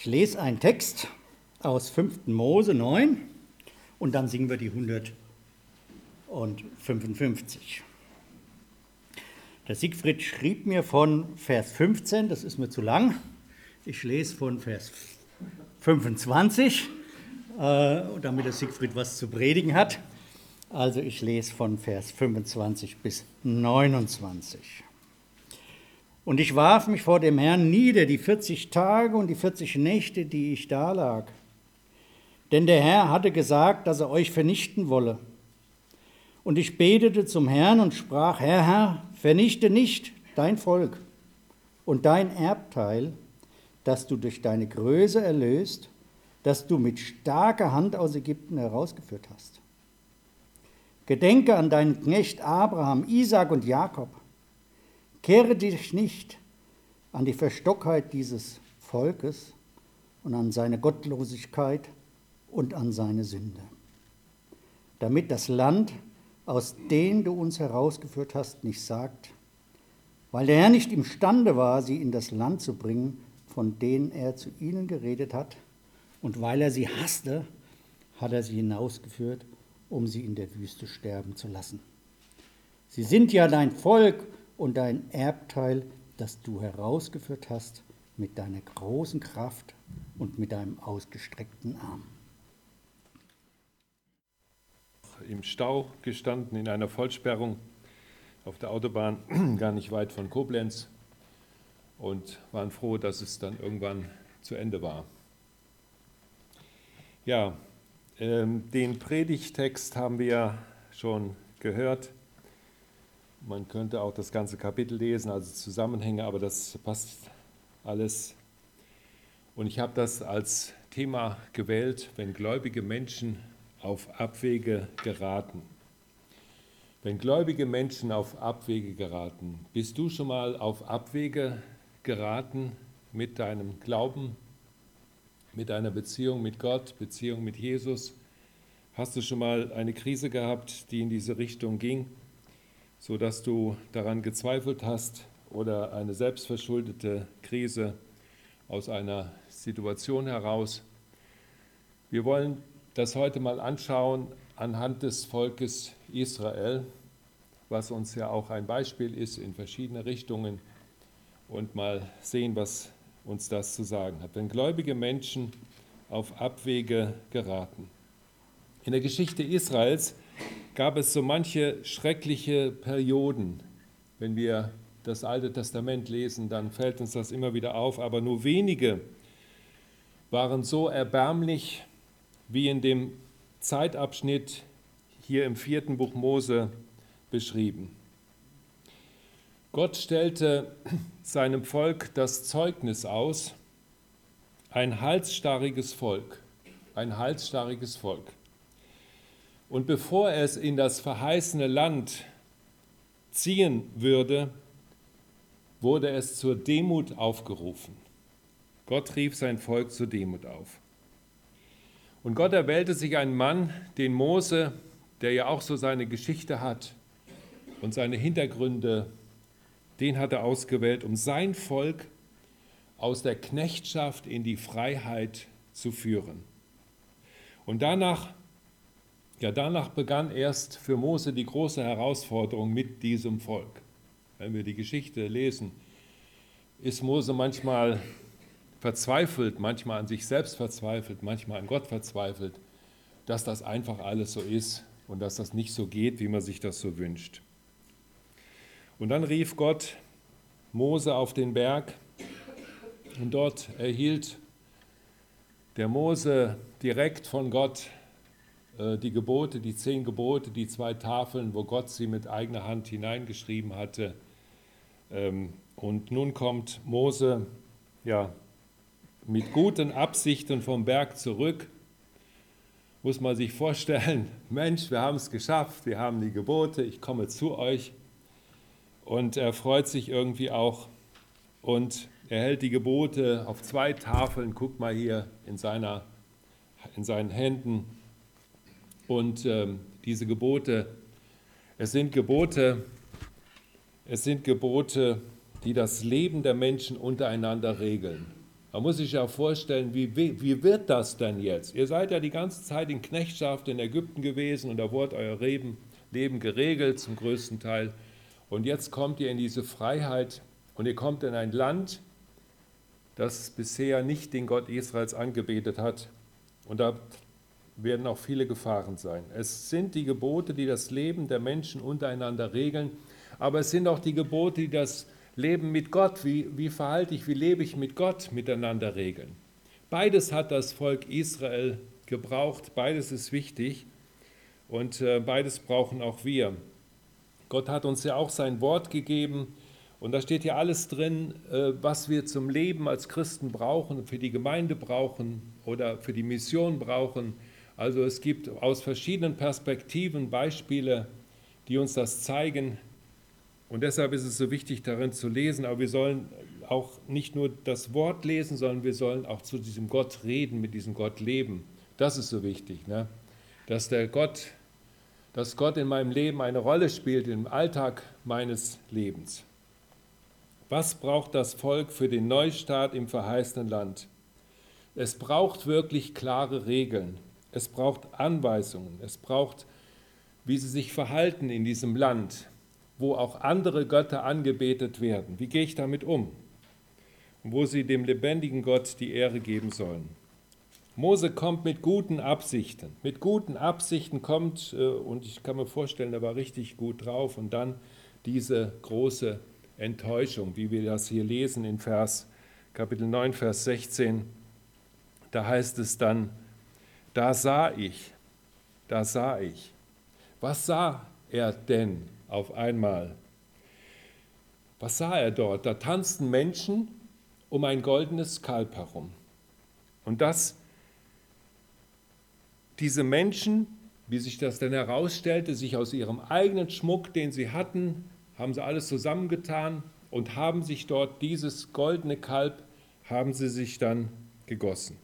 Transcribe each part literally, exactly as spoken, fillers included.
Ich lese einen Text aus fünften Mose neun und dann singen wir die hundertfünfundfünfzig. Der Siegfried schrieb mir von Vers fünfzehn, das ist mir zu lang. Ich lese von Vers fünfundzwanzig, äh, damit der Siegfried was zu predigen hat. Also ich lese von Vers fünfundzwanzig bis neunundzwanzig. Und ich warf mich vor dem Herrn nieder, die vierzig Tage und die vierzig Nächte, die ich da lag. Denn der Herr hatte gesagt, dass er euch vernichten wolle. Und ich betete zum Herrn und sprach, Herr, Herr, vernichte nicht dein Volk und dein Erbteil, das du durch deine Größe erlöst, das du mit starker Hand aus Ägypten herausgeführt hast. Gedenke an deinen Knecht Abraham, Isaak und Jakob. Kehre dich nicht an die Verstocktheit dieses Volkes und an seine Gottlosigkeit und an seine Sünde, damit das Land, aus dem du uns herausgeführt hast, nicht sagt, weil der Herr nicht imstande war, sie in das Land zu bringen, von denen er zu ihnen geredet hat, und weil er sie hasste, hat er sie hinausgeführt, um sie in der Wüste sterben zu lassen. Sie sind ja dein Volk und dein Erbteil, das du herausgeführt hast mit deiner großen Kraft und mit deinem ausgestreckten Arm. Im Stau gestanden, in einer Vollsperrung auf der Autobahn, gar nicht weit von Koblenz, und waren froh, dass es dann irgendwann zu Ende war. Ja, ähm, den Predigtext haben wir schon gehört. Man könnte auch das ganze Kapitel lesen, also Zusammenhänge, aber das passt alles. Und ich habe das als Thema gewählt, wenn gläubige Menschen auf Abwege geraten. Wenn gläubige Menschen auf Abwege geraten, bist du schon mal auf Abwege geraten mit deinem Glauben, mit deiner Beziehung mit Gott, Beziehung mit Jesus? Hast du schon mal eine Krise gehabt, die in diese Richtung ging, sodass du daran gezweifelt hast, oder eine selbstverschuldete Krise aus einer Situation heraus? Wir wollen das heute mal anschauen anhand des Volkes Israel, was uns ja auch ein Beispiel ist in verschiedene Richtungen, und mal sehen, was uns das zu sagen hat. Wenn gläubige Menschen auf Abwege geraten. In der Geschichte Israels gab es so manche schreckliche Perioden. Wenn wir das Alte Testament lesen, dann fällt uns das immer wieder auf, aber nur wenige waren so erbärmlich wie in dem Zeitabschnitt hier im vierten Buch Mose beschrieben. Gott stellte seinem Volk das Zeugnis aus, ein halsstarriges Volk, ein halsstarriges Volk. Und bevor es in das verheißene Land ziehen würde, wurde es zur Demut aufgerufen. Gott rief sein Volk zur Demut auf. Und Gott erwählte sich einen Mann, den Mose, der ja auch so seine Geschichte hat und seine Hintergründe, den hat er ausgewählt, um sein Volk aus der Knechtschaft in die Freiheit zu führen. Und danach, ja, danach begann erst für Mose die große Herausforderung mit diesem Volk. Wenn wir die Geschichte lesen, ist Mose manchmal verzweifelt, manchmal an sich selbst verzweifelt, manchmal an Gott verzweifelt, dass das einfach alles so ist und dass das nicht so geht, wie man sich das so wünscht. Und dann rief Gott Mose auf den Berg, und dort erhielt der Mose direkt von Gott äh, die Gebote, die zehn Gebote, die zwei Tafeln, wo Gott sie mit eigener Hand hineingeschrieben hatte. Ähm, und nun kommt Mose ja, mit guten Absichten vom Berg zurück. Muss man sich vorstellen, Mensch, wir haben es geschafft, wir haben die Gebote, ich komme zu euch. Und er freut sich irgendwie auch und er hält die Gebote auf zwei Tafeln, guckt mal hier in, seiner, in seinen Händen. Und ähm, diese Gebote, es sind Gebote, es sind Gebote, die das Leben der Menschen untereinander regeln. Man muss sich ja vorstellen, wie, wie, wie wird das denn jetzt? Ihr seid ja die ganze Zeit in Knechtschaft in Ägypten gewesen und da wurde euer Leben, Leben geregelt zum größten Teil. Und jetzt kommt ihr in diese Freiheit und ihr kommt in ein Land, das bisher nicht den Gott Israels angebetet hat. Und da werden auch viele Gefahren sein. Es sind die Gebote, die das Leben der Menschen untereinander regeln, aber es sind auch die Gebote, die das Leben mit Gott, wie, wie verhalte ich, wie lebe ich mit Gott miteinander regeln. Beides hat das Volk Israel gebraucht, beides ist wichtig und äh, beides brauchen auch wir. Gott hat uns ja auch sein Wort gegeben und da steht ja alles drin, äh, was wir zum Leben als Christen brauchen, für die Gemeinde brauchen oder für die Mission brauchen. Also es gibt aus verschiedenen Perspektiven Beispiele, die uns das zeigen. Und deshalb ist es so wichtig, darin zu lesen, aber wir sollen auch nicht nur das Wort lesen, sondern wir sollen auch zu diesem Gott reden, mit diesem Gott leben. Das ist so wichtig, ne? Dass der Gott, dass Gott in meinem Leben eine Rolle spielt, im Alltag meines Lebens. Was braucht das Volk für den Neustart im verheißenen Land? Es braucht wirklich klare Regeln. Es braucht Anweisungen. Es braucht, wie sie sich verhalten in diesem Land, wo auch andere Götter angebetet werden. Wie gehe ich damit um? Und wo sie dem lebendigen Gott die Ehre geben sollen. Mose kommt mit guten Absichten. Mit guten Absichten kommt, und ich kann mir vorstellen, er war richtig gut drauf, und dann diese große Enttäuschung, wie wir das hier lesen in Vers, Kapitel neun, Vers sechzehn. Da heißt es dann, da sah ich, da sah ich. Was sah er denn auf einmal? Was sah er dort? Da tanzten Menschen um ein goldenes Kalb herum. Und das, diese Menschen, wie sich das denn herausstellte, sich aus ihrem eigenen Schmuck, den sie hatten, haben sie alles zusammengetan und haben sich dort dieses goldene Kalb, haben sie sich dann gegossen.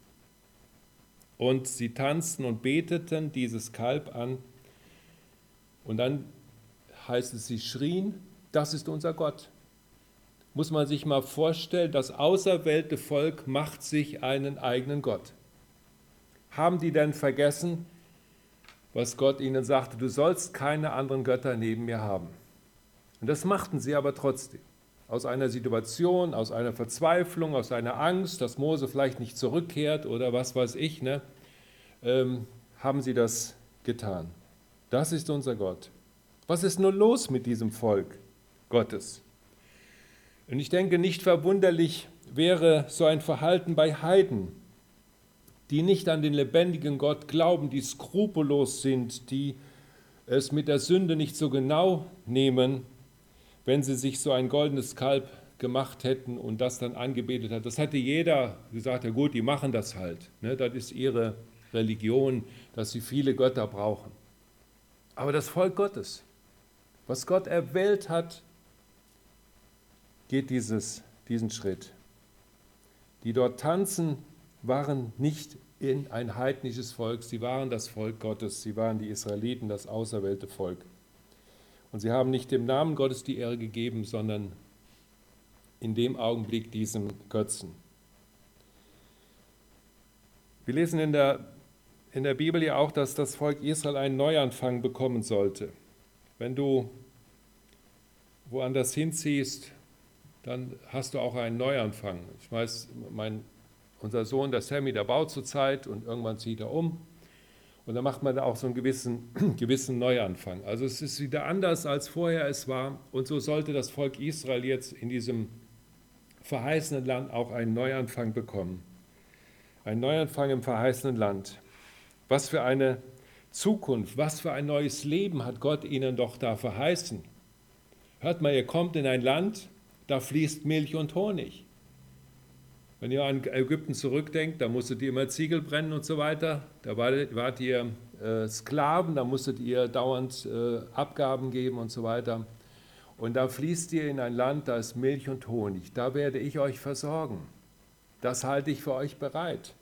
Und sie tanzten und beteten dieses Kalb an. Und dann heißt es, sie schrien, das ist unser Gott. Muss man sich mal vorstellen, das auserwählte Volk macht sich einen eigenen Gott. Haben die denn vergessen, was Gott ihnen sagte, du sollst keine anderen Götter neben mir haben? Und das machten sie aber trotzdem. Aus einer Situation, aus einer Verzweiflung, aus einer Angst, dass Mose vielleicht nicht zurückkehrt oder was weiß ich, ne, ähm, haben sie das getan. Das ist unser Gott. Was ist nun los mit diesem Volk Gottes? Und ich denke, nicht verwunderlich wäre so ein Verhalten bei Heiden, die nicht an den lebendigen Gott glauben, die skrupellos sind, die es mit der Sünde nicht so genau nehmen, wenn sie sich so ein goldenes Kalb gemacht hätten und das dann angebetet hat. Das hätte jeder gesagt, ja gut, die machen das halt. Ne? Das ist ihre Religion, dass sie viele Götter brauchen. Aber das Volk Gottes, was Gott erwählt hat, geht dieses, diesen Schritt. Die dort tanzen, waren nicht in ein heidnisches Volk, sie waren das Volk Gottes, sie waren die Israeliten, das auserwählte Volk. Und sie haben nicht dem Namen Gottes die Ehre gegeben, sondern in dem Augenblick diesem Götzen. Wir lesen in der, in der Bibel ja auch, dass das Volk Israel einen Neuanfang bekommen sollte. Wenn du woanders hinziehst, dann hast du auch einen Neuanfang. Ich weiß, mein, unser Sohn, der Sammy, der baut zurzeit und irgendwann zieht er um. Und dann macht man da auch so einen gewissen, gewissen Neuanfang. Also es ist wieder anders, als vorher es war. Und so sollte das Volk Israel jetzt in diesem verheißenen Land auch einen Neuanfang bekommen. Ein Neuanfang im verheißenen Land. Was für eine Zukunft, was für ein neues Leben hat Gott ihnen doch da verheißen. Hört mal, ihr kommt in ein Land, da fließt Milch und Honig. Wenn ihr an Ägypten zurückdenkt, da musstet ihr immer Ziegel brennen und so weiter. Da wart, wart ihr äh, Sklaven, da musstet ihr dauernd äh, Abgaben geben und so weiter. Und da fließt ihr in ein Land, da ist Milch und Honig. Da werde ich euch versorgen. Das halte ich für euch bereit.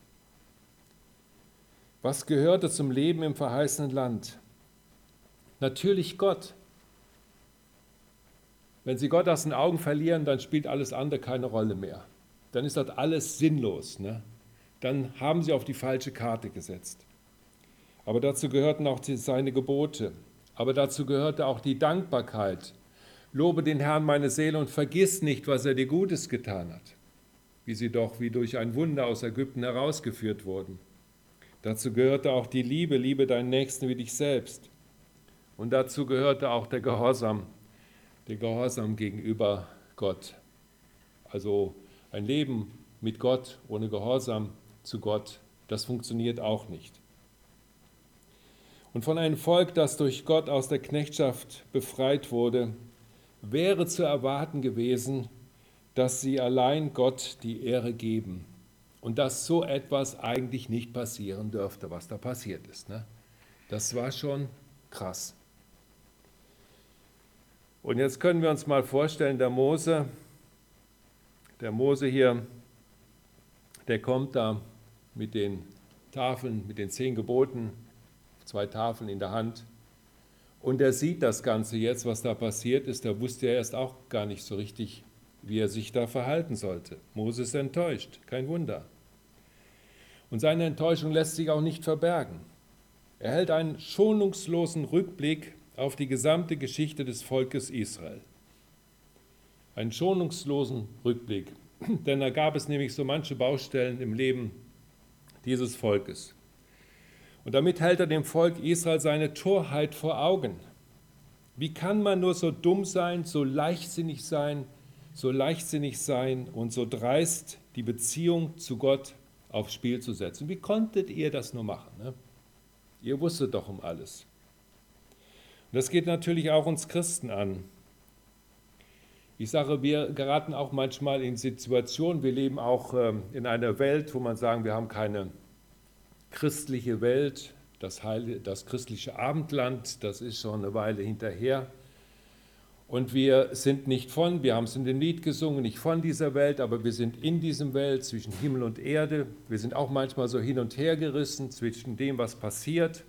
Was gehörte zum Leben im verheißenen Land? Natürlich Gott. Wenn sie Gott aus den Augen verlieren, dann spielt alles andere keine Rolle mehr. dann ist das alles sinnlos. Ne? Dann haben sie auf die falsche Karte gesetzt. Aber dazu gehörten auch die, seine Gebote. Aber dazu gehörte auch die Dankbarkeit. Lobe den Herrn meine Seele und vergiss nicht, was er dir Gutes getan hat. Wie sie doch wie durch ein Wunder aus Ägypten herausgeführt wurden. Dazu gehörte auch die Liebe, liebe deinen Nächsten wie dich selbst. Und dazu gehörte auch der Gehorsam, der Gehorsam gegenüber Gott. Also ein Leben mit Gott ohne Gehorsam zu Gott, das funktioniert auch nicht. Und von einem Volk, das durch Gott aus der Knechtschaft befreit wurde, wäre zu erwarten gewesen, dass sie allein Gott die Ehre geben und dass so etwas eigentlich nicht passieren dürfte, was da passiert ist. Ne? Das war schon krass. Und jetzt können wir uns mal vorstellen, der Mose, der Mose hier, der kommt da mit den Tafeln, mit den zehn Geboten, zwei Tafeln in der Hand. Und er sieht das Ganze jetzt, was da passiert ist. Da wusste er erst auch gar nicht so richtig, wie er sich da verhalten sollte. Mose ist enttäuscht, kein Wunder. Und seine Enttäuschung lässt sich auch nicht verbergen. Er hält einen schonungslosen Rückblick auf die gesamte Geschichte des Volkes Israel. Einen schonungslosen Rückblick, denn da gab es nämlich so manche Baustellen im Leben dieses Volkes. Und damit hält er dem Volk Israel seine Torheit vor Augen. Wie kann man nur so dumm sein, so leichtsinnig sein, so leichtsinnig sein und so dreist die Beziehung zu Gott aufs Spiel zu setzen? Wie konntet ihr das nur machen? Ne? Ihr wusstet doch um alles. Und das geht natürlich auch uns Christen an. Ich sage, wir geraten auch manchmal in Situationen, wir leben auch in einer Welt, wo man sagen, wir haben keine christliche Welt, das, Heil, das christliche Abendland, das ist schon eine Weile hinterher. Und wir sind nicht von, wir haben es in dem Lied gesungen, nicht von dieser Welt, aber wir sind in diesem Welt zwischen Himmel und Erde. Wir sind auch manchmal so hin und her gerissen zwischen dem, was passiert.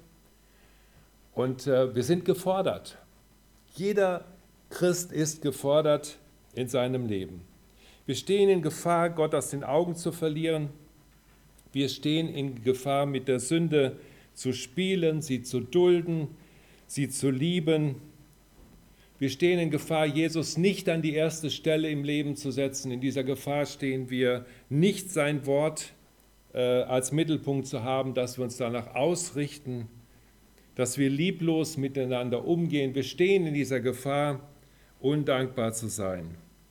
Und äh, wir sind gefordert. Jeder Christ ist gefordert in seinem Leben. Wir stehen in Gefahr, Gott aus den Augen zu verlieren. Wir stehen in Gefahr, mit der Sünde zu spielen, sie zu dulden, sie zu lieben. Wir stehen in Gefahr, Jesus nicht an die erste Stelle im Leben zu setzen. In dieser Gefahr stehen wir, nicht sein Wort äh, als Mittelpunkt zu haben, dass wir uns danach ausrichten, dass wir lieblos miteinander umgehen. Wir stehen in dieser Gefahr, undankbar zu sein.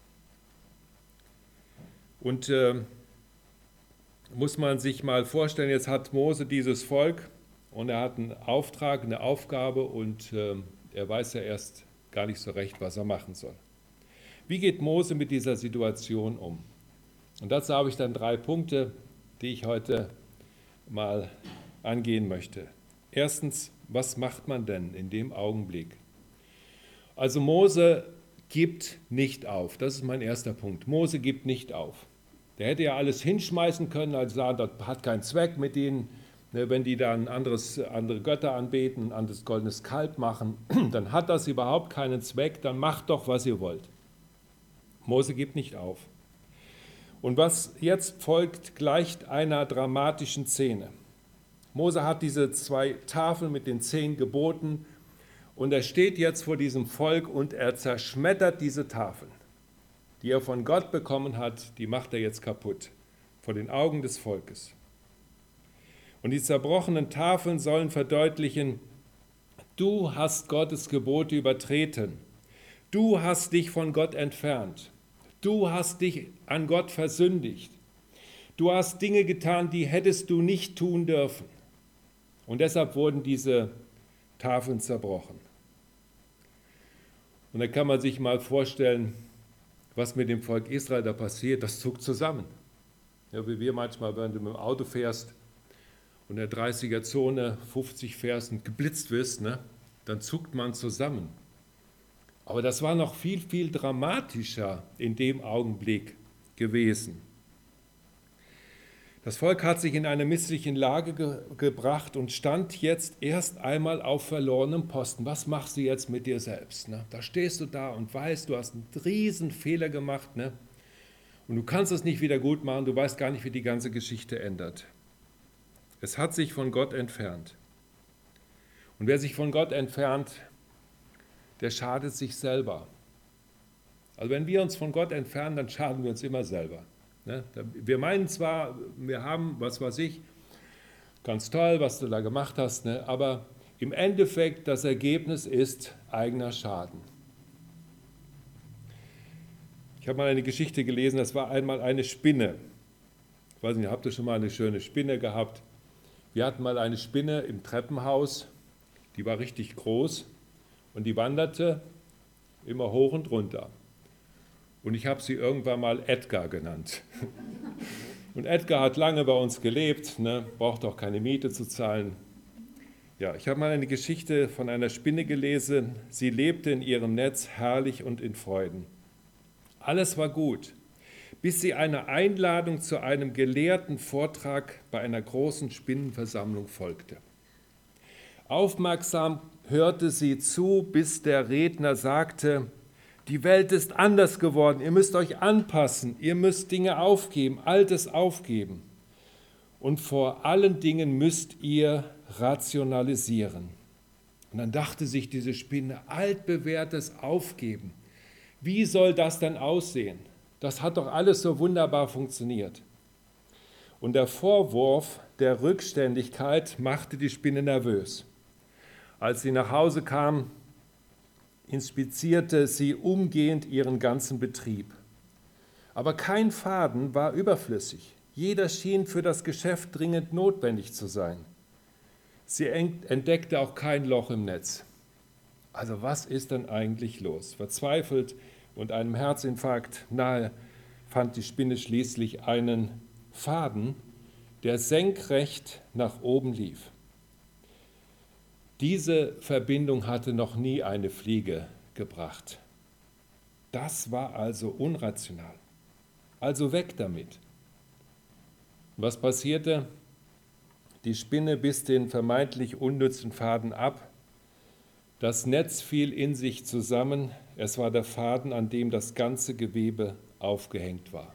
Und äh, muss man sich mal vorstellen, jetzt hat Mose dieses Volk und er hat einen Auftrag, eine Aufgabe und äh, er weiß ja erst gar nicht so recht, was er machen soll. Wie geht Mose mit dieser Situation um? Und dazu habe ich dann drei Punkte, die ich heute mal angehen möchte. Erstens, was macht man denn in dem Augenblick? Also Mose gibt nicht auf. Das ist mein erster Punkt. Mose gibt nicht auf. Der hätte ja alles hinschmeißen können, also sagen, das hat keinen Zweck mit ihnen. Wenn die dann anderes, andere Götter anbeten, ein anderes goldenes Kalb machen, dann hat das überhaupt keinen Zweck, dann macht doch, was ihr wollt. Mose gibt nicht auf. Und was jetzt folgt, gleicht einer dramatischen Szene. Mose hat diese zwei Tafeln mit den zehn Geboten und er steht jetzt vor diesem Volk und er zerschmettert diese Tafeln, die er von Gott bekommen hat, die macht er jetzt kaputt vor den Augen des Volkes. Und die zerbrochenen Tafeln sollen verdeutlichen, du hast Gottes Gebote übertreten, du hast dich von Gott entfernt, du hast dich an Gott versündigt, du hast Dinge getan, die hättest du nicht tun dürfen. Und deshalb wurden diese Tafeln zerbrochen. Und da kann man sich mal vorstellen, was mit dem Volk Israel da passiert, das zuckt zusammen. Ja, wie wir manchmal, wenn du mit dem Auto fährst und in der dreißiger-Zone fünfzig fährst und geblitzt wirst, ne, dann zuckt man zusammen. Aber das war noch viel, viel dramatischer in dem Augenblick gewesen. Das Volk hat sich in eine missliche Lage ge- gebracht und stand jetzt erst einmal auf verlorenem Posten. Was machst du jetzt mit dir selbst? Ne? Da stehst du da und weißt, du hast einen riesen Fehler gemacht. Ne? Und du kannst es nicht wieder gut machen, du weißt gar nicht, wie die ganze Geschichte ändert. Es hat sich von Gott entfernt. Und wer sich von Gott entfernt, der schadet sich selber. Also wenn wir uns von Gott entfernen, dann schaden wir uns immer selber. Wir meinen zwar, wir haben, was weiß ich, ganz toll, was du da gemacht hast, aber im Endeffekt das Ergebnis ist eigener Schaden. Ich habe mal eine Geschichte gelesen, das war einmal eine Spinne. Ich weiß nicht, habt ihr schon mal eine schöne Spinne gehabt? Wir hatten mal eine Spinne im Treppenhaus, die war richtig groß und die wanderte immer hoch und runter. Und ich habe sie irgendwann mal Edgar genannt. Und Edgar hat lange bei uns gelebt, ne, braucht auch keine Miete zu zahlen. Ja, ich habe mal eine Geschichte von einer Spinne gelesen. Sie lebte in ihrem Netz herrlich und in Freuden. Alles war gut, bis sie einer Einladung zu einem gelehrten Vortrag bei einer großen Spinnenversammlung folgte. Aufmerksam hörte sie zu, bis der Redner sagte: Die Welt ist anders geworden, ihr müsst euch anpassen, ihr müsst Dinge aufgeben, Altes aufgeben. Und vor allen Dingen müsst ihr rationalisieren. Und dann dachte sich diese Spinne: altbewährtes Aufgeben. Wie soll das denn aussehen? Das hat doch alles so wunderbar funktioniert. Und der Vorwurf der Rückständigkeit machte die Spinne nervös. Als sie nach Hause kam, inspizierte sie umgehend ihren ganzen Betrieb. Aber kein Faden war überflüssig. Jeder schien für das Geschäft dringend notwendig zu sein. Sie entdeckte auch kein Loch im Netz. Also was ist denn eigentlich los? Verzweifelt und einem Herzinfarkt nahe fand die Spinne schließlich einen Faden, der senkrecht nach oben lief. Diese Verbindung hatte noch nie eine Fliege gebracht. Das war also unrational. Also weg damit. Was passierte? Die Spinne biss den vermeintlich unnützen Faden ab. Das Netz fiel in sich zusammen. Es war der Faden, an dem das ganze Gewebe aufgehängt war.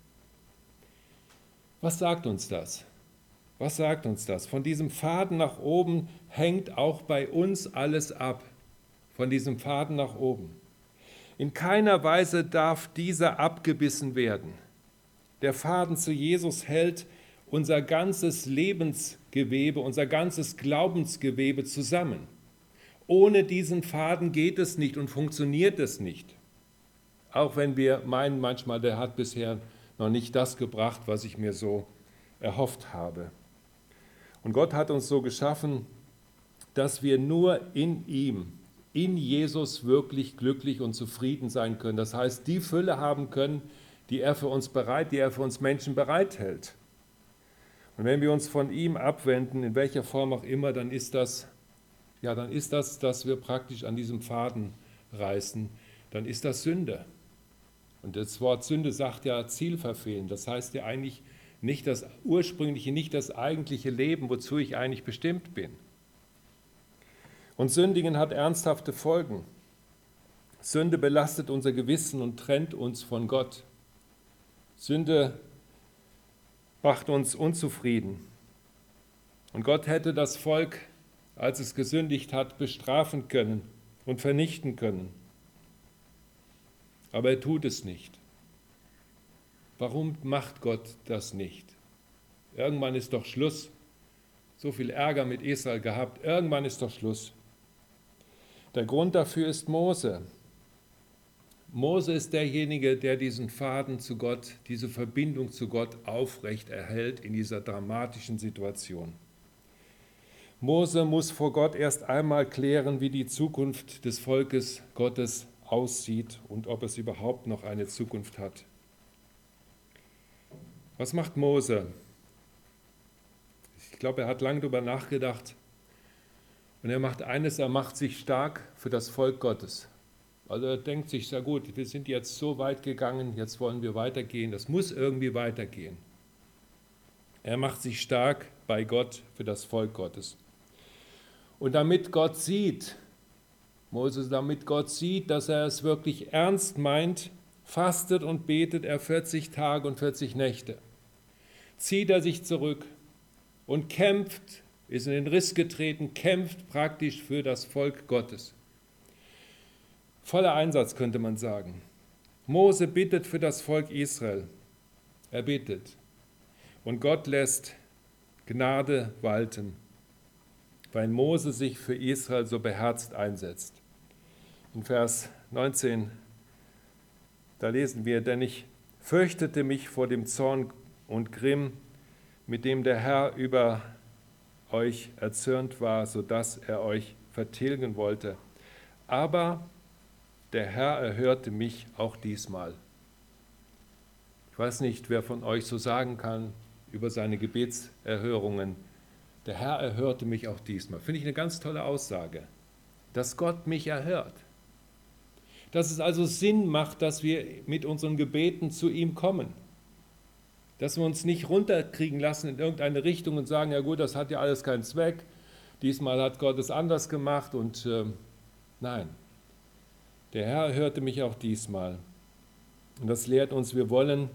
Was sagt uns das? Was sagt uns das? Von diesem Faden nach oben hängt auch bei uns alles ab. Von diesem Faden nach oben. In keiner Weise darf dieser abgebissen werden. Der Faden zu Jesus hält unser ganzes Lebensgewebe, unser ganzes Glaubensgewebe zusammen. Ohne diesen Faden geht es nicht und funktioniert es nicht. Auch wenn wir meinen manchmal, der hat bisher noch nicht das gebracht, was ich mir so erhofft habe. Und Gott hat uns so geschaffen, dass wir nur in ihm, in Jesus wirklich glücklich und zufrieden sein können. Das heißt, die Fülle haben können, die er für uns bereit, die er für uns Menschen bereithält. Und wenn wir uns von ihm abwenden, in welcher Form auch immer, dann ist das, ja, dann ist das, dass wir praktisch an diesem Faden reißen, dann ist das Sünde. Und das Wort Sünde sagt ja Ziel verfehlen. Das heißt ja eigentlich nicht das ursprüngliche, nicht das eigentliche Leben, wozu ich eigentlich bestimmt bin. Und Sündigen hat ernsthafte Folgen. Sünde belastet unser Gewissen und trennt uns von Gott. Sünde macht uns unzufrieden. Und Gott hätte das Volk, als es gesündigt hat, bestrafen können und vernichten können. Aber er tut es nicht. Warum macht Gott das nicht? Irgendwann ist doch Schluss. So viel Ärger mit Israel gehabt. Irgendwann ist doch Schluss. Der Grund dafür ist Mose. Mose ist derjenige, der diesen Faden zu Gott, diese Verbindung zu Gott aufrecht erhält in dieser dramatischen Situation. Mose muss vor Gott erst einmal klären, wie die Zukunft des Volkes Gottes aussieht und ob es überhaupt noch eine Zukunft hat. Was macht Mose? Ich glaube, er hat lange darüber nachgedacht und er macht eines, er macht sich stark für das Volk Gottes. Also er denkt sich, sehr gut, wir sind jetzt so weit gegangen, jetzt wollen wir weitergehen, das muss irgendwie weitergehen. Er macht sich stark bei Gott für das Volk Gottes. Und damit Gott sieht, Moses, damit Gott sieht, dass er es wirklich ernst meint, fastet und betet er vierzig Tage und vierzig Nächte. Zieht er sich zurück und kämpft, ist in den Riss getreten, kämpft praktisch für das Volk Gottes. Voller Einsatz, könnte man sagen. Mose bittet für das Volk Israel. Er bittet. Und Gott lässt Gnade walten, weil Mose sich für Israel so beherzt einsetzt. In Vers neunzehn, da lesen wir, denn ich fürchtete mich vor dem Zorn und Grimm, mit dem der Herr über euch erzürnt war, sodass er euch vertilgen wollte. Aber der Herr erhörte mich auch diesmal. Ich weiß nicht, wer von euch so sagen kann über seine Gebetserhörungen, der Herr erhörte mich auch diesmal. Finde ich eine ganz tolle Aussage, dass Gott mich erhört. Dass es also Sinn macht, dass wir mit unseren Gebeten zu ihm kommen. Dass wir uns nicht runterkriegen lassen in irgendeine Richtung und sagen, ja gut, das hat ja alles keinen Zweck, diesmal hat Gott es anders gemacht und äh, nein. Der Herr hörte mich auch diesmal. Und das lehrt uns, wir wollen,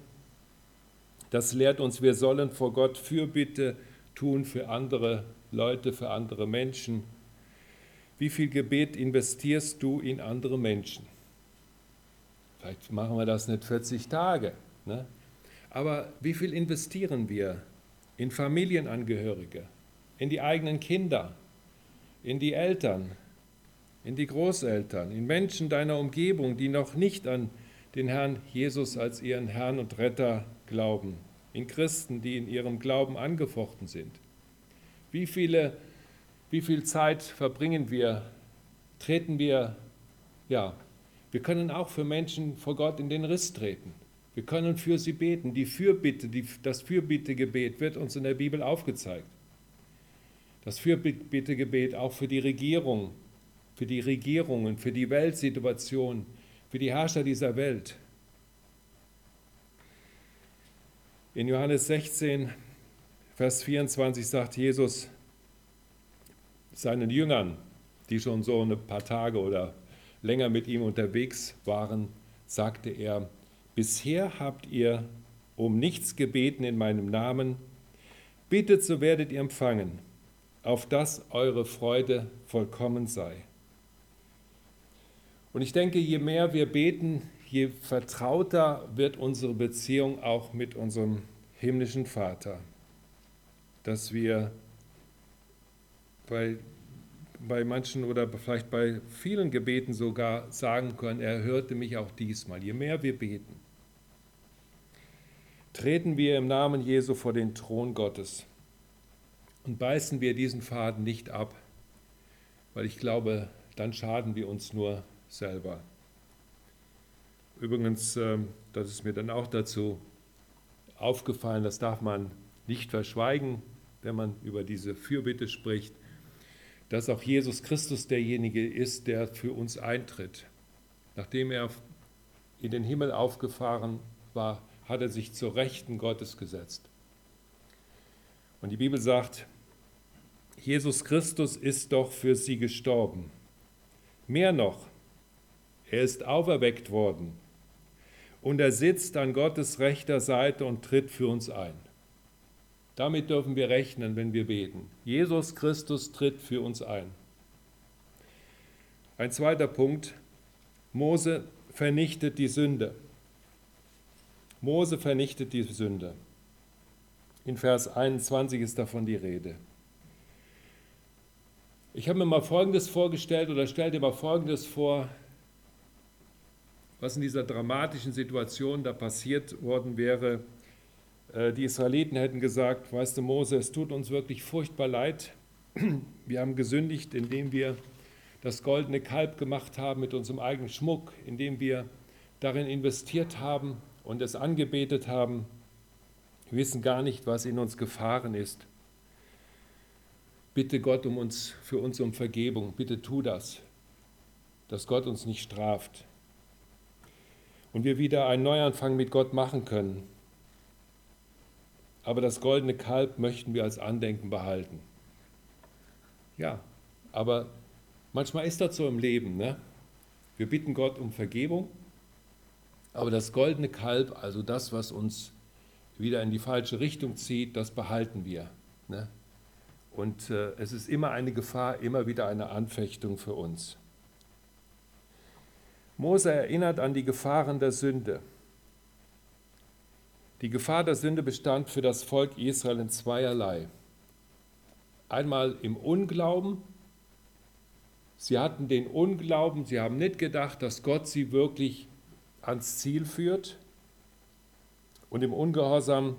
das lehrt uns, wir sollen vor Gott Fürbitte tun für andere Leute, für andere Menschen. Wie viel Gebet investierst du in andere Menschen? Vielleicht machen wir das nicht vierzig Tage, ne? Aber wie viel investieren wir in Familienangehörige, in die eigenen Kinder, in die Eltern, in die Großeltern, in Menschen deiner Umgebung, die noch nicht an den Herrn Jesus als ihren Herrn und Retter glauben, in Christen, die in ihrem Glauben angefochten sind? Wie viele, wie viel Zeit verbringen wir, treten wir, ja, wir können auch für Menschen vor Gott in den Riss treten. Wir können für sie beten. Die Fürbitte, die, das Fürbittegebet wird uns in der Bibel aufgezeigt. Das Fürbittegebet auch für die Regierung, für die Regierungen, für die Weltsituation, für die Herrscher dieser Welt. In Johannes sechzehn, Vers vierundzwanzig sagt Jesus seinen Jüngern, die schon so ein paar Tage oder länger mit ihm unterwegs waren, sagte er, bisher habt ihr um nichts gebeten in meinem Namen, bittet, so werdet ihr empfangen, auf dass eure Freude vollkommen sei. Und ich denke, je mehr wir beten, je vertrauter wird unsere Beziehung auch mit unserem himmlischen Vater, dass wir bei, bei manchen oder vielleicht bei vielen Gebeten sogar sagen können, er hörte mich auch diesmal. Je mehr wir beten, treten wir im Namen Jesu vor den Thron Gottes und beißen wir diesen Faden nicht ab, weil ich glaube, dann schaden wir uns nur selber. Übrigens, das ist mir dann auch dazu aufgefallen, das darf man nicht verschweigen, wenn man über diese Fürbitte spricht, dass auch Jesus Christus derjenige ist, der für uns eintritt. Nachdem er in den Himmel aufgefahren war, hat er sich zur Rechten Gottes gesetzt. Und die Bibel sagt, Jesus Christus ist doch für sie gestorben. Mehr noch, er ist auferweckt worden und er sitzt an Gottes rechter Seite und tritt für uns ein. Damit dürfen wir rechnen, wenn wir beten. Jesus Christus tritt für uns ein. Ein zweiter Punkt, Mose vernichtet die Sünde. Mose vernichtet die Sünde. In Vers einundzwanzig ist davon die Rede. Ich habe mir mal Folgendes vorgestellt oder stell dir mal Folgendes vor, was in dieser dramatischen Situation da passiert worden wäre. Die Israeliten hätten gesagt, weißt du Mose, es tut uns wirklich furchtbar leid. Wir haben gesündigt, indem wir das goldene Kalb gemacht haben mit unserem eigenen Schmuck, indem wir darin investiert haben und es angebetet haben. Wir wissen gar nicht, was in uns gefahren ist. Bitte Gott um uns, für uns um Vergebung. Bitte tu das, dass Gott uns nicht straft. Und wir wieder einen Neuanfang mit Gott machen können. Aber das goldene Kalb möchten wir als Andenken behalten. Ja, aber manchmal ist das so im Leben, ne? Wir bitten Gott um Vergebung Aber das goldene Kalb, also das, was uns wieder in die falsche Richtung zieht, das behalten wir. Ne? Und äh, es ist immer eine Gefahr, immer wieder eine Anfechtung für uns. Mose erinnert an die Gefahren der Sünde. Die Gefahr der Sünde bestand für das Volk Israel in zweierlei. Einmal im Unglauben. Sie hatten den Unglauben, sie haben nicht gedacht, dass Gott sie wirklich ans Ziel führt. Und im Ungehorsam,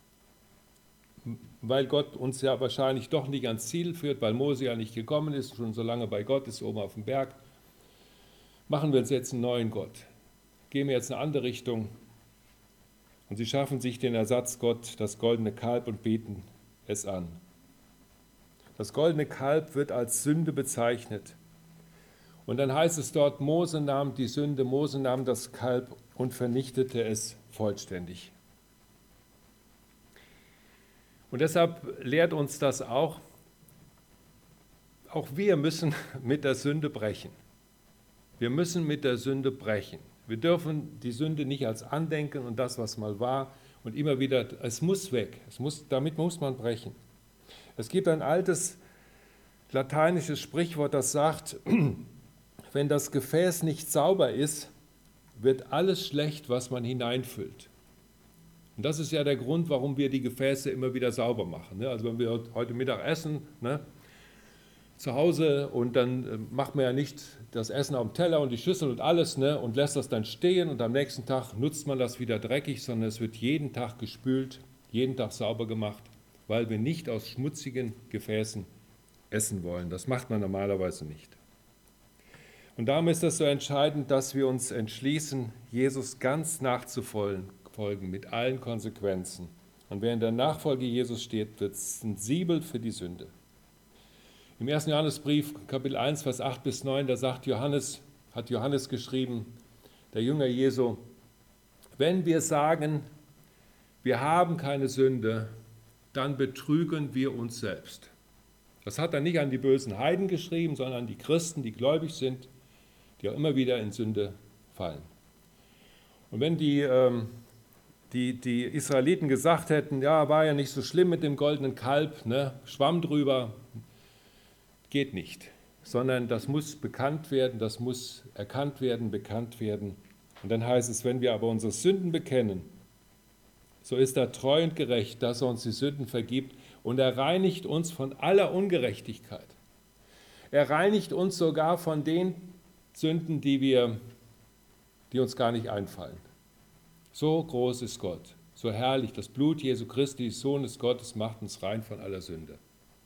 weil Gott uns ja wahrscheinlich doch nicht ans Ziel führt, weil Mose ja nicht gekommen ist, schon so lange bei Gott ist, oben auf dem Berg, machen wir uns jetzt einen neuen Gott. Gehen wir jetzt in eine andere Richtung. Und sie schaffen sich den Ersatzgott, das goldene Kalb, und beten es an. Das goldene Kalb wird als Sünde bezeichnet. Und dann heißt es dort, Mose nahm die Sünde, Mose nahm das Kalb und vernichtete es vollständig. Und deshalb lehrt uns das auch, auch wir müssen mit der Sünde brechen. Wir müssen mit der Sünde brechen. Wir dürfen die Sünde nicht als Andenken und das, was mal war, und immer wieder, es muss weg. Es muss, damit muss man brechen. Es gibt ein altes lateinisches Sprichwort, das sagt, wenn das Gefäß nicht sauber ist, wird alles schlecht, was man hineinfüllt. Und das ist ja der Grund, warum wir die Gefäße immer wieder sauber machen. Also wenn wir heute Mittag essen, ne, zu Hause, und dann macht man ja nicht das Essen auf dem Teller und die Schüssel und alles, ne, und lässt das dann stehen und am nächsten Tag nutzt man das wieder dreckig, sondern es wird jeden Tag gespült, jeden Tag sauber gemacht, weil wir nicht aus schmutzigen Gefäßen essen wollen. Das macht man normalerweise nicht. Und darum ist es so entscheidend, dass wir uns entschließen, Jesus ganz nachzufolgen, mit allen Konsequenzen. Und wer in der Nachfolge Jesus steht, wird sensibel für die Sünde. Im ersten Johannesbrief, Kapitel eins, Vers acht bis neun, da sagt Johannes, hat Johannes geschrieben, der Jünger Jesu, wenn wir sagen, wir haben keine Sünde, dann betrügen wir uns selbst. Das hat er nicht an die bösen Heiden geschrieben, sondern an die Christen, die gläubig sind, die auch immer wieder in Sünde fallen. Und wenn die, ähm, die, die Israeliten gesagt hätten, ja, war ja nicht so schlimm mit dem goldenen Kalb, ne, schwamm drüber, geht nicht, sondern das muss bekannt werden, das muss erkannt werden, bekannt werden. Und dann heißt es, wenn wir aber unsere Sünden bekennen, so ist er treu und gerecht, dass er uns die Sünden vergibt und er reinigt uns von aller Ungerechtigkeit. Er reinigt uns sogar von den Sünden, die, wir, die uns gar nicht einfallen. So groß ist Gott, so herrlich. Das Blut Jesu Christi, des Sohnes Gottes, macht uns rein von aller Sünde.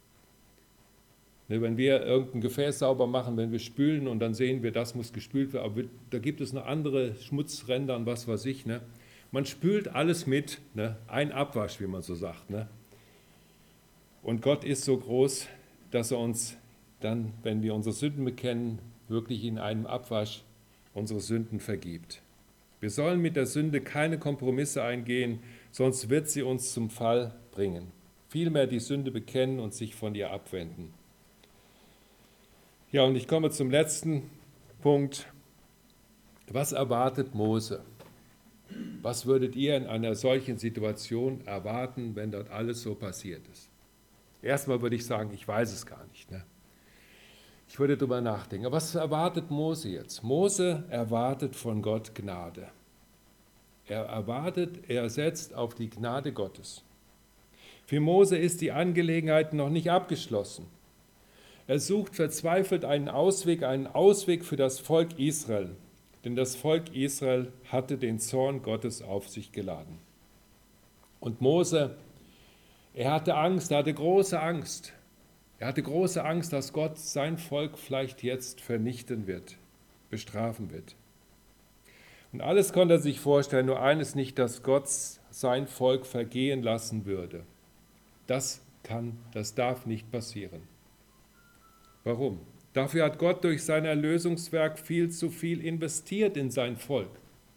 Wenn wir irgendein Gefäß sauber machen, wenn wir spülen und dann sehen wir, das muss gespült werden, aber da gibt es noch andere Schmutzränder und was weiß ich. Ne? Man spült alles mit, ne? Ein Abwasch, wie man so sagt. Ne? Und Gott ist so groß, dass er uns dann, wenn wir unsere Sünden bekennen, wirklich in einem Abwasch unsere Sünden vergibt. Wir sollen mit der Sünde keine Kompromisse eingehen, sonst wird sie uns zum Fall bringen. Vielmehr die Sünde bekennen und sich von ihr abwenden. Ja, und ich komme zum letzten Punkt. Was erwartet Mose? Was würdet ihr in einer solchen Situation erwarten, wenn dort alles so passiert ist? Erstmal würde ich sagen, ich weiß es gar nicht. Ne? Ich würde darüber nachdenken. Aber was erwartet Mose jetzt? Mose erwartet von Gott Gnade. Er erwartet, er setzt auf die Gnade Gottes. Für Mose ist die Angelegenheit noch nicht abgeschlossen. Er sucht verzweifelt einen Ausweg, einen Ausweg für das Volk Israel. Denn das Volk Israel hatte den Zorn Gottes auf sich geladen. Und Mose, er hatte Angst, er hatte große Angst. Er hatte große Angst, dass Gott sein Volk vielleicht jetzt vernichten wird, bestrafen wird. Und alles konnte er sich vorstellen, nur eines nicht, dass Gott sein Volk vergehen lassen würde. Das kann, das darf nicht passieren. Warum? Dafür hat Gott durch sein Erlösungswerk viel zu viel investiert in sein Volk.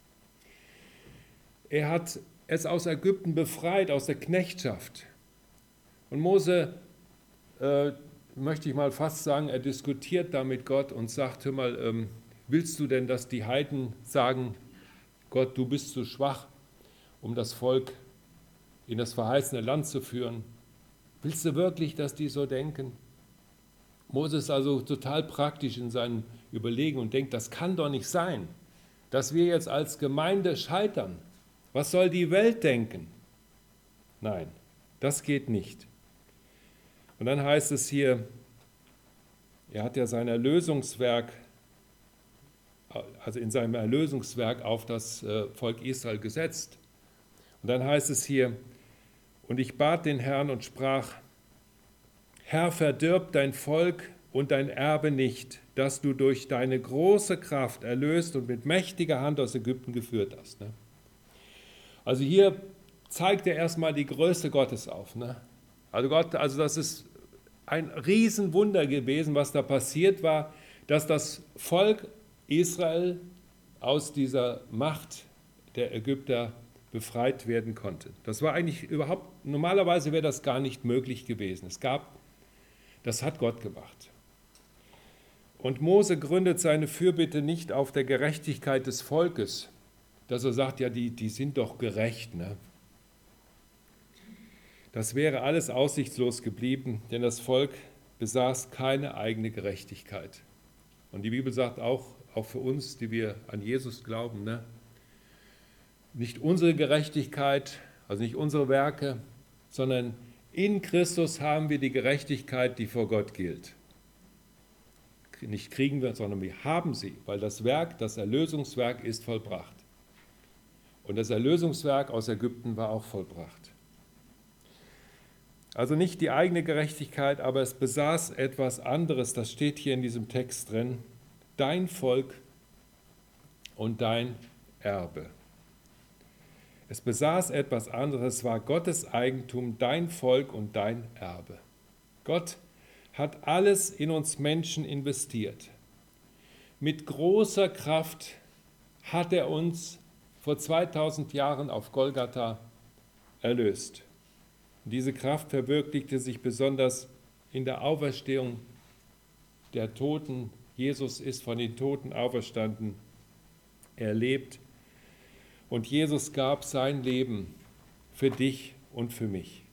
Er hat es aus Ägypten befreit, aus der Knechtschaft. Und Mose, äh, möchte ich mal fast sagen, er diskutiert da mit Gott und sagt, hör mal, ähm, willst du denn, dass die Heiden sagen, Gott, du bist zu schwach, um das Volk in das verheißene Land zu führen. Willst du wirklich, dass die so denken? Mose ist also total praktisch in seinen Überlegungen und denkt, das kann doch nicht sein, dass wir jetzt als Gemeinde scheitern. Was soll die Welt denken? Nein, das geht nicht. Und dann heißt es hier, er hat ja sein Erlösungswerk, also in seinem Erlösungswerk auf das Volk Israel gesetzt. Und dann heißt es hier, und ich bat den Herrn und sprach, Herr, verdirb dein Volk und dein Erbe nicht, das du durch deine große Kraft erlöst und mit mächtiger Hand aus Ägypten geführt hast. Ne? Also hier zeigt er erstmal die Größe Gottes auf. Ne? Also Gott, also das ist ein Riesenwunder gewesen, was da passiert war, dass das Volk Israel aus dieser Macht der Ägypter befreit werden konnte. Das war eigentlich überhaupt, normalerweise wäre das gar nicht möglich gewesen. Es gab, das hat Gott gemacht. Und Mose gründet seine Fürbitte nicht auf der Gerechtigkeit des Volkes, dass er sagt, ja, die, die sind doch gerecht. Ne? Das wäre alles aussichtslos geblieben, denn das Volk besaß keine eigene Gerechtigkeit. Und die Bibel sagt auch, auch für uns, die wir an Jesus glauben, ne? Nicht unsere Gerechtigkeit, also nicht unsere Werke, sondern in Christus haben wir die Gerechtigkeit, die vor Gott gilt. Nicht kriegen wir, sondern wir haben sie, weil das Werk, das Erlösungswerk ist vollbracht. Und das Erlösungswerk aus Ägypten war auch vollbracht. Also nicht die eigene Gerechtigkeit, aber es besaß etwas anderes, das steht hier in diesem Text drin, dein Volk und dein Erbe. Es besaß etwas anderes, es war Gottes Eigentum, dein Volk und dein Erbe. Gott hat alles in uns Menschen investiert. Mit großer Kraft hat er uns vor zweitausend Jahren auf Golgatha erlöst. Und diese Kraft verwirklichte sich besonders in der Auferstehung der Toten. Jesus ist von den Toten auferstanden. Er lebt. Und Jesus gab sein Leben für dich und für mich.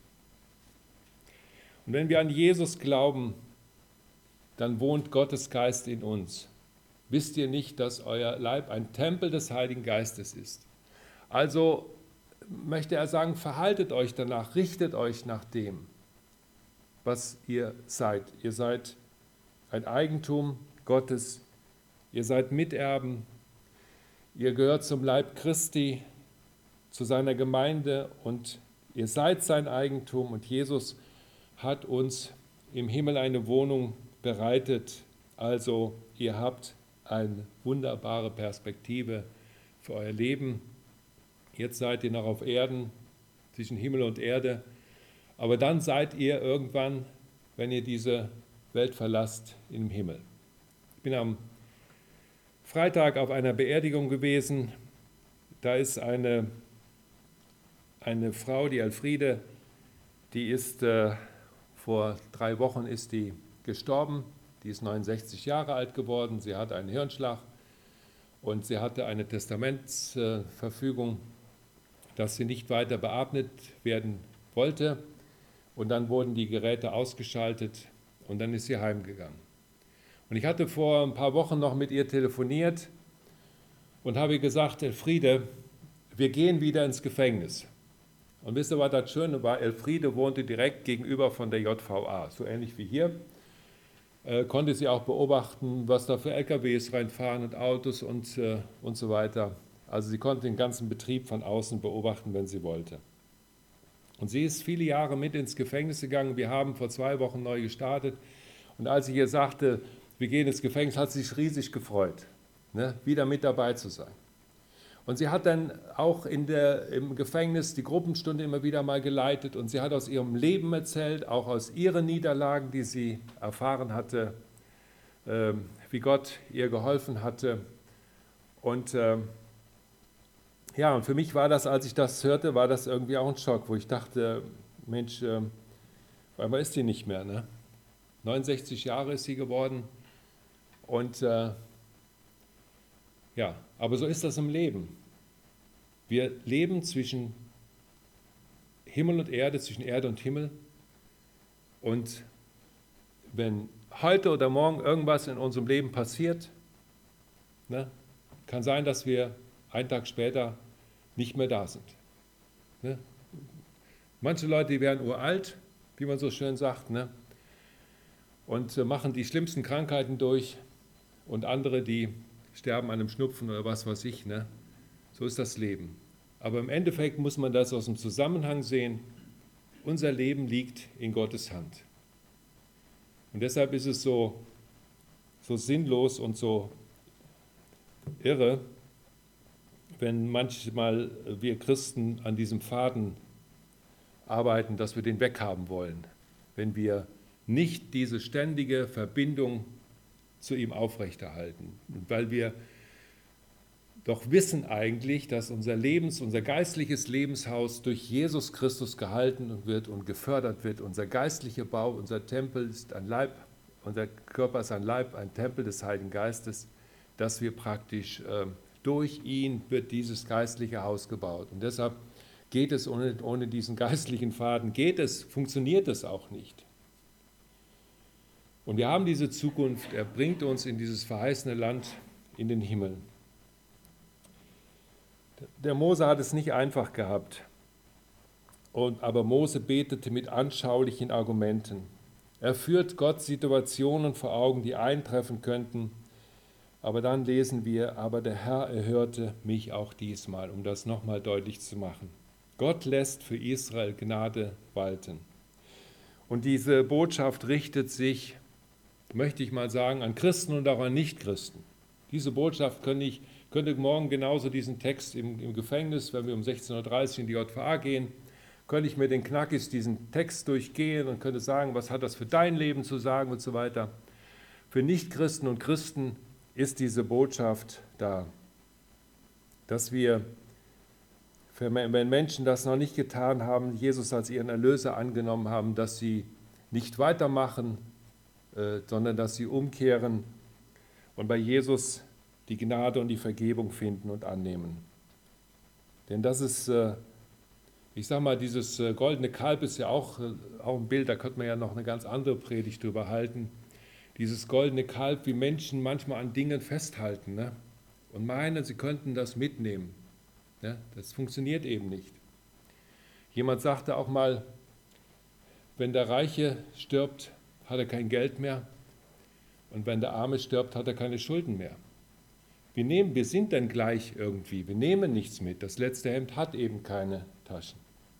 Und wenn wir an Jesus glauben, dann wohnt Gottes Geist in uns. Wisst ihr nicht, dass euer Leib ein Tempel des Heiligen Geistes ist? Also möchte er sagen, verhaltet euch danach, richtet euch nach dem, was ihr seid. Ihr seid ein Eigentum Gottes, ihr seid Miterben, ihr gehört zum Leib Christi, zu seiner Gemeinde und ihr seid sein Eigentum und Jesus hat uns im Himmel eine Wohnung bereitet. Also ihr habt eine wunderbare Perspektive für euer Leben. Jetzt seid ihr noch auf Erden, zwischen Himmel und Erde, aber dann seid ihr irgendwann, wenn ihr diese Welt verlasst, im Himmel. Ich bin am Freitag auf einer Beerdigung gewesen. Da ist eine, eine Frau, die Elfriede, die ist äh, vor drei Wochen ist die gestorben. Die ist neunundsechzig Jahre alt geworden. Sie hatte einen Hirnschlag und sie hatte eine Testamentsverfügung, dass sie nicht weiter beatmet werden wollte. Und dann wurden die Geräte ausgeschaltet und dann ist sie heimgegangen. Und ich hatte vor ein paar Wochen noch mit ihr telefoniert und habe gesagt, Elfriede, wir gehen wieder ins Gefängnis. Und wisst ihr, was das Schöne war? Elfriede wohnte direkt gegenüber von der J V A, so ähnlich wie hier. Äh, konnte sie auch beobachten, was da für L K Ws reinfahren und Autos und, äh, und so weiter. Also sie konnte den ganzen Betrieb von außen beobachten, wenn sie wollte. Und sie ist viele Jahre mit ins Gefängnis gegangen. Wir haben vor zwei Wochen neu gestartet. Und als ich ihr sagte, wir gehen ins Gefängnis, hat sie sich riesig gefreut, ne, wieder mit dabei zu sein. Und sie hat dann auch in der, im Gefängnis die Gruppenstunde immer wieder mal geleitet und sie hat aus ihrem Leben erzählt, auch aus ihren Niederlagen, die sie erfahren hatte, äh, wie Gott ihr geholfen hatte. Und äh, ja, und für mich war das, als ich das hörte, war das irgendwie auch ein Schock, wo ich dachte, Mensch, äh, auf einmal ist sie nicht mehr, ne? neunundsechzig Jahre ist sie geworden und äh, ja, aber so ist das im Leben. Wir leben zwischen Himmel und Erde, zwischen Erde und Himmel. Und wenn heute oder morgen irgendwas in unserem Leben passiert, ne, kann sein, dass wir einen Tag später nicht mehr da sind. Ne? Manche Leute, die werden uralt, wie man so schön sagt, ne? Und äh, machen die schlimmsten Krankheiten durch, und andere, die sterben an einem Schnupfen oder was weiß ich. Ne? So ist das Leben. Aber im Endeffekt muss man das aus dem Zusammenhang sehen. Unser Leben liegt in Gottes Hand. Und deshalb ist es so, so sinnlos und so irre, wenn manchmal wir Christen an diesem Faden arbeiten, dass wir den weghaben wollen, wenn wir nicht diese ständige Verbindung zu ihm aufrechterhalten. Und weil wir doch wissen eigentlich, dass unser Lebens, unser geistliches Lebenshaus durch Jesus Christus gehalten wird und gefördert wird. Unser geistlicher Bau, unser Tempel ist ein Leib, unser Körper ist ein Leib, ein Tempel des Heiligen Geistes, dass wir praktisch äh, durch ihn wird dieses geistliche Haus gebaut. Und deshalb geht es ohne, ohne diesen geistlichen Faden, geht es, funktioniert es auch nicht. Und wir haben diese Zukunft, er bringt uns in dieses verheißene Land, in den Himmel. Der Mose hat es nicht einfach gehabt, und, aber Mose betete mit anschaulichen Argumenten. Er führt Gott Situationen vor Augen, die eintreffen könnten, aber dann lesen wir, aber der Herr erhörte mich auch diesmal, um das nochmal deutlich zu machen. Gott lässt für Israel Gnade walten. Und diese Botschaft richtet sich, möchte ich mal sagen, an Christen und auch an Nichtchristen. Diese Botschaft könnte ich könnte morgen genauso diesen Text im, im Gefängnis, wenn wir um sechzehn Uhr dreißig in die J V A gehen, könnte ich mit den Knackis diesen Text durchgehen und könnte sagen, was hat das für dein Leben zu sagen und so weiter. Für Nichtchristen und Christen ist diese Botschaft da, dass wir, wenn Menschen das noch nicht getan haben, Jesus als ihren Erlöser angenommen haben, dass sie nicht weitermachen, äh, sondern dass sie umkehren und bei Jesus die Gnade und die Vergebung finden und annehmen. Denn das ist, ich sage mal, dieses goldene Kalb ist ja auch, auch ein Bild, da könnte man ja noch eine ganz andere Predigt drüber halten. Dieses goldene Kalb, wie Menschen manchmal an Dingen festhalten, ne? Und meinen, sie könnten das mitnehmen. Ne? Das funktioniert eben nicht. Jemand sagte auch mal, wenn der Reiche stirbt, hat er kein Geld mehr, und wenn der Arme stirbt, hat er keine Schulden mehr. Wir, nehmen, wir sind dann gleich irgendwie, wir nehmen nichts mit. Das letzte Hemd hat eben keine Taschen.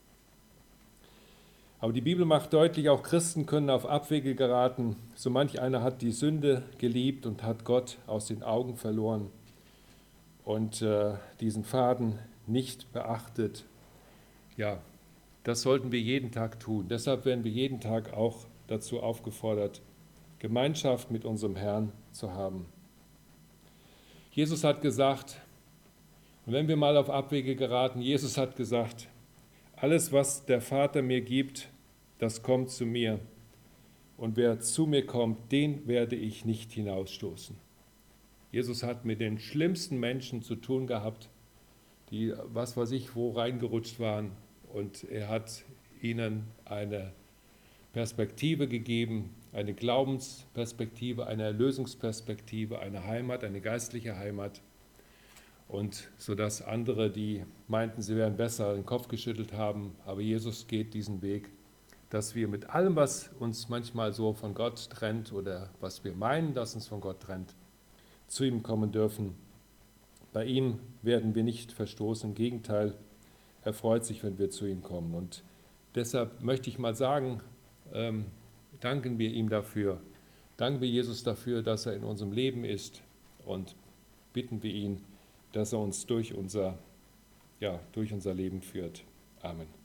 Aber die Bibel macht deutlich, auch Christen können auf Abwege geraten. So manch einer hat die Sünde geliebt und hat Gott aus den Augen verloren und äh, diesen Faden nicht beachtet. Ja, das sollten wir jeden Tag tun. Deshalb werden wir jeden Tag auch dazu aufgefordert, Gemeinschaft mit unserem Herrn zu haben. Jesus hat gesagt, und wenn wir mal auf Abwege geraten, Jesus hat gesagt, alles, was der Vater mir gibt, das kommt zu mir. Und wer zu mir kommt, den werde ich nicht hinausstoßen. Jesus hat mit den schlimmsten Menschen zu tun gehabt, die, was weiß ich, wo reingerutscht waren. Und er hat ihnen eine Perspektive gegeben, eine Glaubensperspektive, eine Erlösungsperspektive, eine Heimat, eine geistliche Heimat. Und sodass andere, die meinten, sie wären besser, den Kopf geschüttelt haben. Aber Jesus geht diesen Weg, dass wir mit allem, was uns manchmal so von Gott trennt oder was wir meinen, dass uns von Gott trennt, zu ihm kommen dürfen. Bei ihm werden wir nicht verstoßen. Im Gegenteil, er freut sich, wenn wir zu ihm kommen. Und deshalb möchte ich mal sagen, ähm, danken wir ihm dafür. Danken wir Jesus dafür, dass er in unserem Leben ist, und bitten wir ihn, dass er uns durch unser, ja, durch unser Leben führt. Amen.